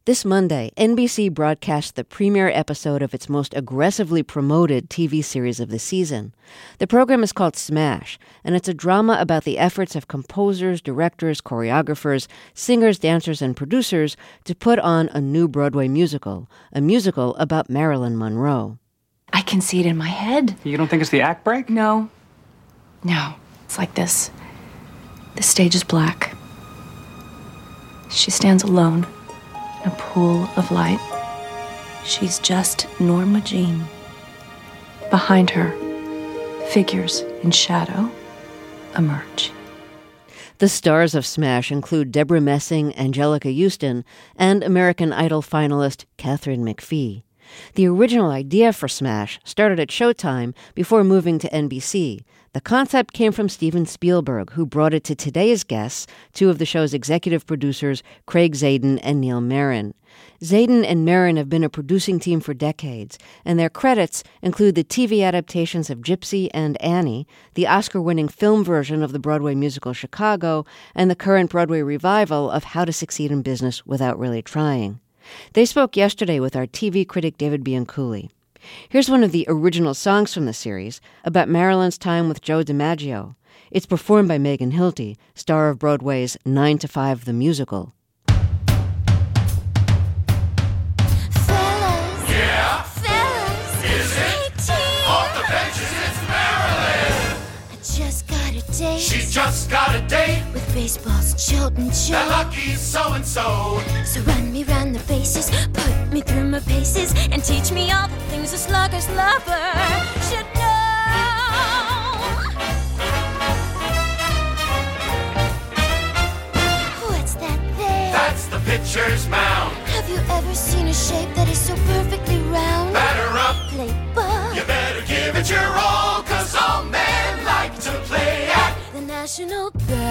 This Monday, NBC broadcast the premiere episode of its most aggressively promoted TV series of the season. The program is called Smash, and it's a drama about the efforts of composers, directors, choreographers, singers, dancers, and producers to put on a new Broadway musical, a musical about Marilyn Monroe. I can see it in my head. You don't think it's the act break? No. It's like this. The stage is black. She stands alone in a pool of light. She's just Norma Jean. Behind her, figures in shadow emerge. The stars of Smash include Deborah Messing, Angelica Houston, and American Idol finalist Katharine McPhee. The original idea for Smash started at Showtime before moving to NBC. The concept came from Steven Spielberg, who brought it to today's guests, two of the show's executive producers, Craig Zadan and Neil Meron. Zadan and Meron have been a producing team for decades, and their credits include the TV adaptations of Gypsy and Annie, the Oscar-winning film version of the Broadway musical Chicago, and the current Broadway revival of How to Succeed in Business Without Really Trying. They spoke yesterday with our TV critic David Bianculli. Here's one of the original songs from the series about Marilyn's time with Joe DiMaggio. It's performed by Megan Hilty, star of Broadway's 9 to 5 the Musical. Fellas, yeah, fellas, is it? Off the benches, it's Marilyn. I just got a date. She's just got a date with baseball's Chilton Joe. That lucky so-and-so. So run me round the bases, put me through my paces, and teach me all the things a slugger's lover should know. What's that there? That's the pitcher's mound. Have you ever seen a shape that is so perfectly round? Batter up, play ball. You better give it your all, 'cause all men like to play at the National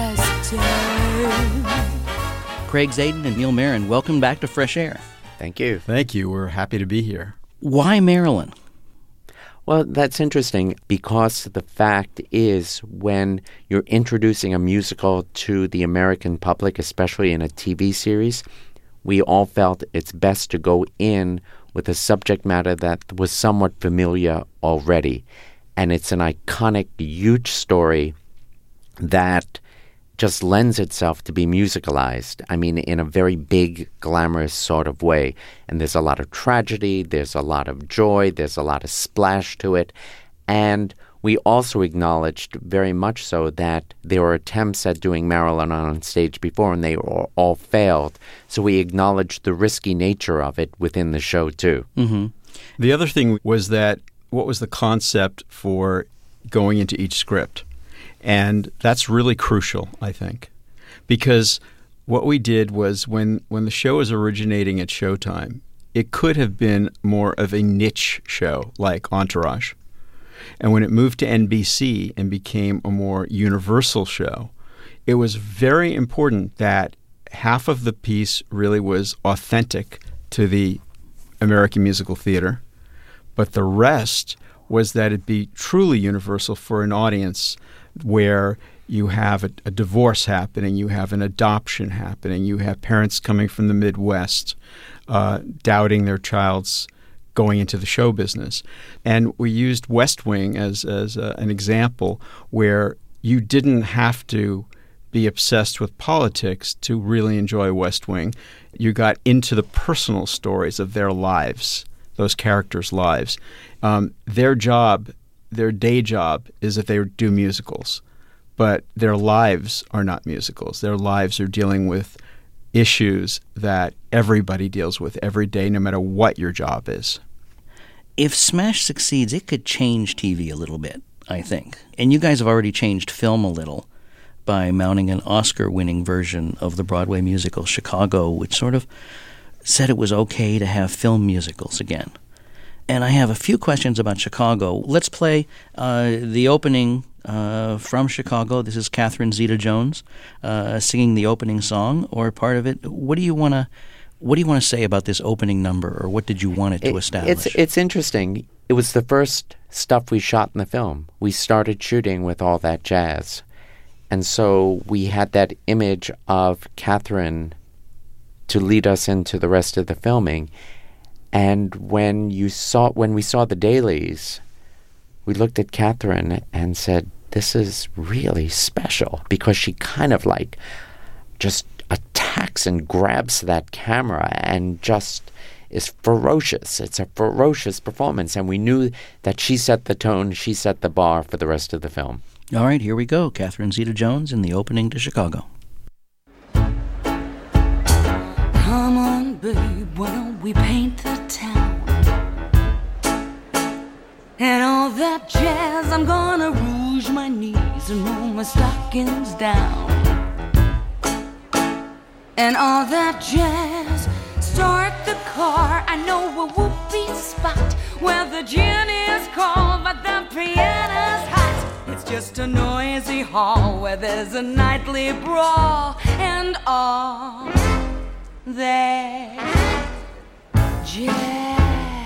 Pastime. Craig Zadan and Neil Meron, welcome back to Fresh Air. Thank you. Thank you. We're happy to be here. Why Marilyn? Well, that's interesting because the fact is when you're introducing a musical to the American public, especially in a TV series, we all felt it's best to go in with a subject matter that was somewhat familiar already. And it's an iconic, huge story that just lends itself to be musicalized. I mean, in a very big, glamorous sort of way. And there's a lot of tragedy, there's a lot of joy, there's a lot of splash to it. And we also acknowledged very much so that there were attempts at doing Marilyn on stage before, and they all failed. So we acknowledged the risky nature of it within the show, too. Mm-hmm. The other thing was that what was the concept for going into each script? And that's really crucial, I think, because what we did was when the show was originating at Showtime, it could have been more of a niche show like Entourage. And when it moved to NBC and became a more universal show, it was very important that half of the piece really was authentic to the American musical theater, but the rest was that it be truly universal for an audience where you have a divorce happening, you have an adoption happening, you have parents coming from the Midwest doubting their child's going into the show business. And we used West Wing as an example where you didn't have to be obsessed with politics to really enjoy West Wing. You got into the personal stories of their lives, those characters' lives. Their day job is that they do musicals, but their lives are not musicals. Their lives are dealing with issues that everybody deals with every day, no matter what your job is. If Smash succeeds, it could change TV a little bit, I think. And you guys have already changed film a little by mounting an Oscar-winning version of the Broadway musical Chicago, which sort of said it was okay to have film musicals again. And I have a few questions about Chicago. Let's play the opening from Chicago. This is Catherine Zeta-Jones singing the opening song or part of it. What do you want to say about this opening number, or what did you want it to establish? It's interesting. It was the first stuff we shot in the film. We started shooting with all that jazz. And so we had that image of Catherine to lead us into the rest of the filming. And when we saw the dailies, we looked at Catherine and said, this is really special, because she kind of like just attacks and grabs that camera and just is ferocious. It's a ferocious performance. And we knew that she set the tone, she set the bar for the rest of the film. All right, here we go. Catherine Zeta-Jones in the opening to Chicago. Come on, babe, why don't we paint the town? And all that jazz, I'm gonna rouge my knees and roll my stockings down. And all that jazz, start the car. I know a whoopee spot where the gin is cold but the piano's hot. It's just a noisy hall where there's a nightly brawl. And all that jazz.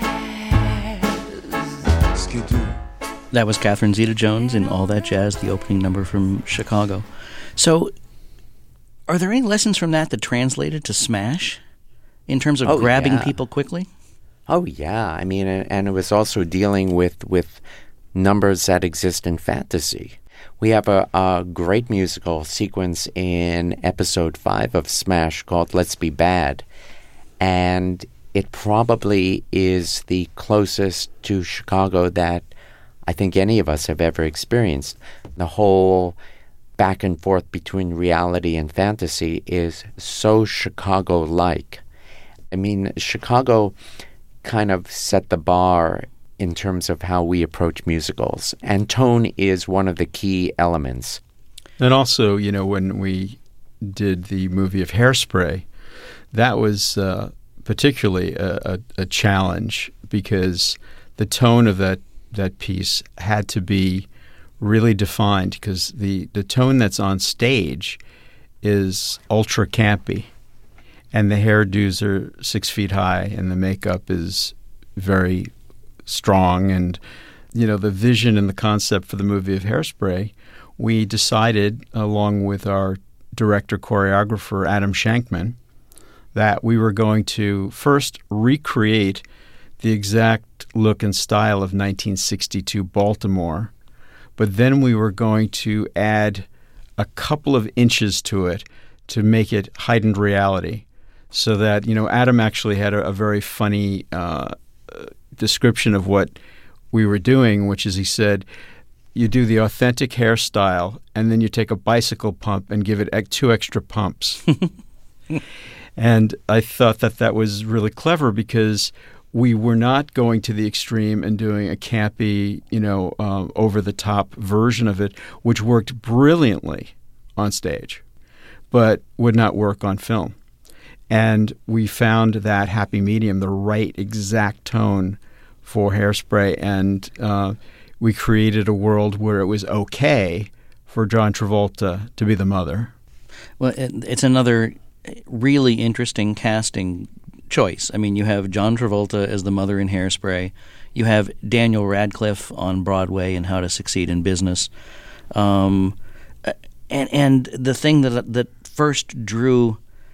That was Catherine Zeta-Jones in All That Jazz, the opening number from Chicago. So, are there any lessons from that translated to Smash in terms of grabbing people quickly? Oh, yeah. I mean, and it was also dealing with numbers that exist in fantasy. We have a great musical sequence in episode 5 of Smash called Let's Be Bad. And it probably is the closest to Chicago that I think any of us have ever experienced. The whole back and forth between reality and fantasy is so Chicago-like. I mean, Chicago kind of set the bar in terms of how we approach musicals, and tone is one of the key elements. And also, you know, when we did the movie of Hairspray, that was particularly a challenge, because the tone of that piece had to be really defined, because the tone that's on stage is ultra campy, and the hairdos are 6 feet high, and the makeup is very strong. And, you know, the vision and the concept for the movie of Hairspray, we decided, along with our director-choreographer, Adam Shankman, that we were going to first recreate the exact look and style of 1962 Baltimore, but then we were going to add a couple of inches to it to make it heightened reality, so that, you know, Adam actually had a very funny description of what we were doing, which is, he said, you do the authentic hairstyle and then you take a bicycle pump and give it 2 extra pumps. And I thought that was really clever, because we were not going to the extreme and doing a campy, you know, over-the-top version of it, which worked brilliantly on stage, but would not work on film. And we found that happy medium, the right exact tone for Hairspray, and we created a world where it was okay for John Travolta to be the mother. Well, it's another really interesting casting choice. I mean, you have John Travolta as the mother in Hairspray. You have Daniel Radcliffe on Broadway in How to Succeed in Business. And the thing that first drew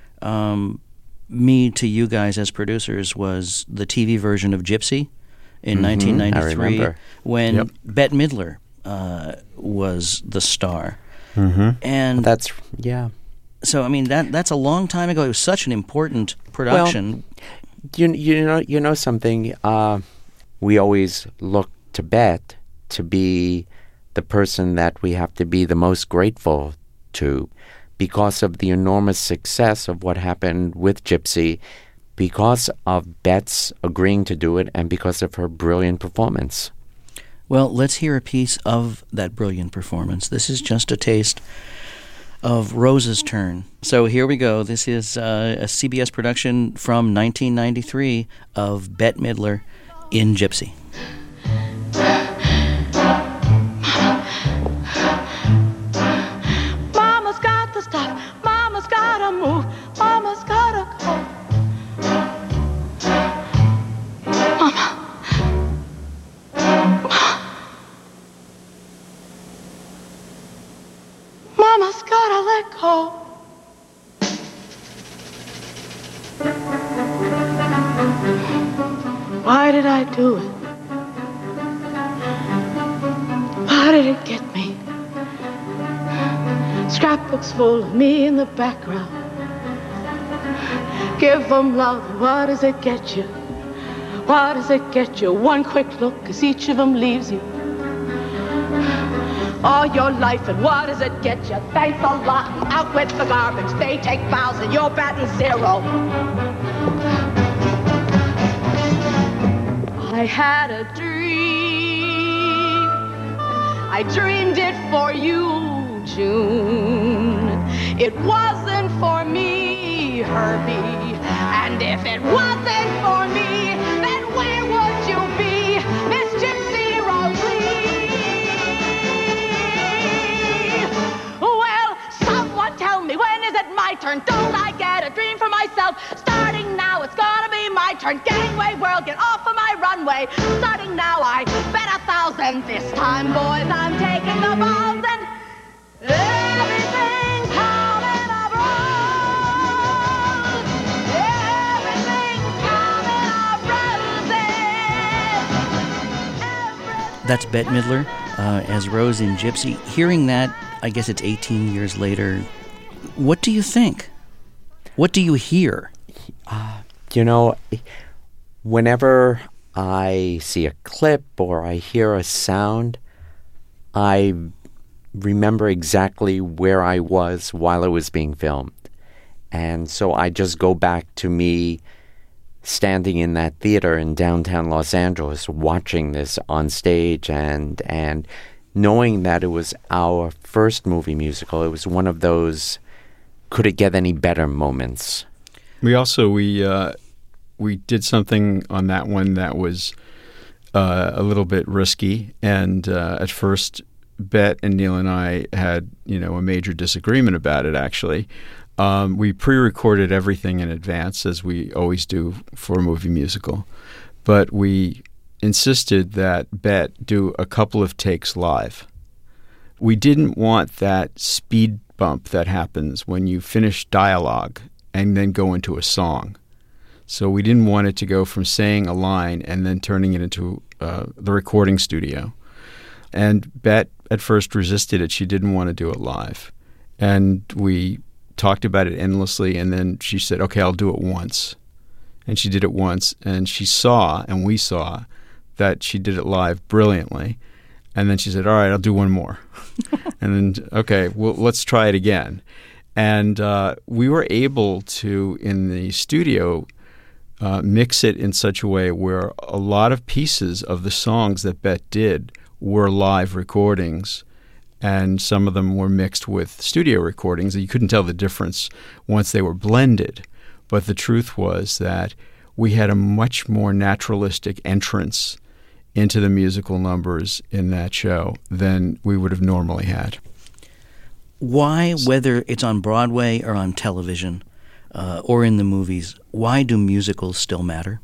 me to you guys as producers was the TV version of Gypsy in 1993, when Bette Midler was the star. And that's, yeah. So, I mean, that's a long time ago. It was such an important production. Well, you know something? We always look to Bette to be the person that we have to be the most grateful to, because of the enormous success of what happened with Gypsy, because of Bette's agreeing to do it, and because of her brilliant performance. Well, let's hear a piece of that brilliant performance. This is just a taste of Rose's Turn. So here we go. This is a CBS production from 1993 of Bette Midler in Gypsy. Mama's got to stop. Mama's got to move. Mama's got to go. Mama's gotta let go. Why did I do it? Why did it get me? Scrapbooks full of me in the background. Give them love, what does it get you? What does it get you? One quick look as each of them leaves you. All your life, and what does it get you? Thanks a lot, and out with the garbage. They take vows and you're batting zero. I had a dream. I dreamed it for you, June. It wasn't for me, Herbie. And if it wasn't for me, then where would you be, Miss Gypsy Rose Lee? Well, someone tell me, when is it my turn? Don't I get a dream for myself? Starting now, it's gonna be my turn. Gangway world, get off of my runway. Starting now, I bet 1,000. This time, boys, I'm taking the balls and everything's coming up rose. Everything's coming up roses. That's Bette Midler as Rose in Gypsy. Hearing that, I guess it's 18 years later, what do you think? What do you hear? Whenever I see a clip or I hear a sound, I remember exactly where I was while it was being filmed. And so I just go back to me standing in that theater in downtown Los Angeles, watching this on stage and knowing that it was our first movie musical. It was one of those could it get any better moments. We also, we did something on that one that was a little bit risky. And at first, Bette and Neil and I had, a major disagreement about it, actually. We pre-recorded everything in advance, as we always do for a movie musical. But we insisted that Bette do a couple of takes live. We didn't want that speed bump that happens when you finish dialogue and then go into a song. So we didn't want it to go from saying a line and then turning it into the recording studio. And Bette at first resisted it. She didn't want to do it live. And we talked about it endlessly, and then she said, okay, I'll do it once. And she did it once, and she saw, and we saw, that she did it live brilliantly. And then she said, all right, I'll do one more. And then, okay, well, let's try it again. And we were able to, in the studio, mix it in such a way where a lot of pieces of the songs that Bette did were live recordings, and some of them were mixed with studio recordings. You couldn't tell the difference once they were blended. But the truth was that we had a much more naturalistic entrance into the musical numbers in that show than we would have normally had. Why, whether it's on Broadway or on television or in the movies, why do musicals still matter?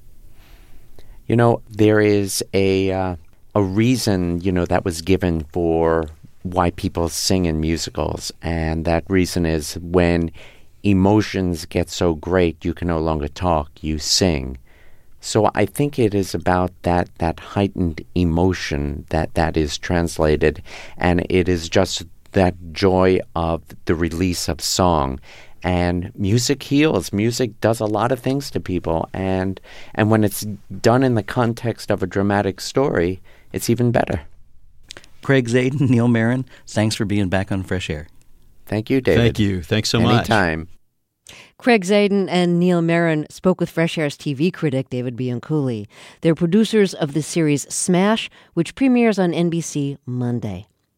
There is a reason, that was given for why people sing in musicals, and that reason is when emotions get so great you can no longer talk, you sing. So I think it is about that heightened emotion that is translated, and it is just that joy of the release of song. And music heals. Music does a lot of things to people, and when it's done in the context of a dramatic story, it's even better. Craig Zadan, Neil Meron, thanks for being back on Fresh Air. Thank you, David. Thank you. Thanks so much. Anytime. Craig Zadan and Neil Meron spoke with Fresh Air's TV critic, David Bianculli. They're producers of the series Smash, which premieres on NBC Monday.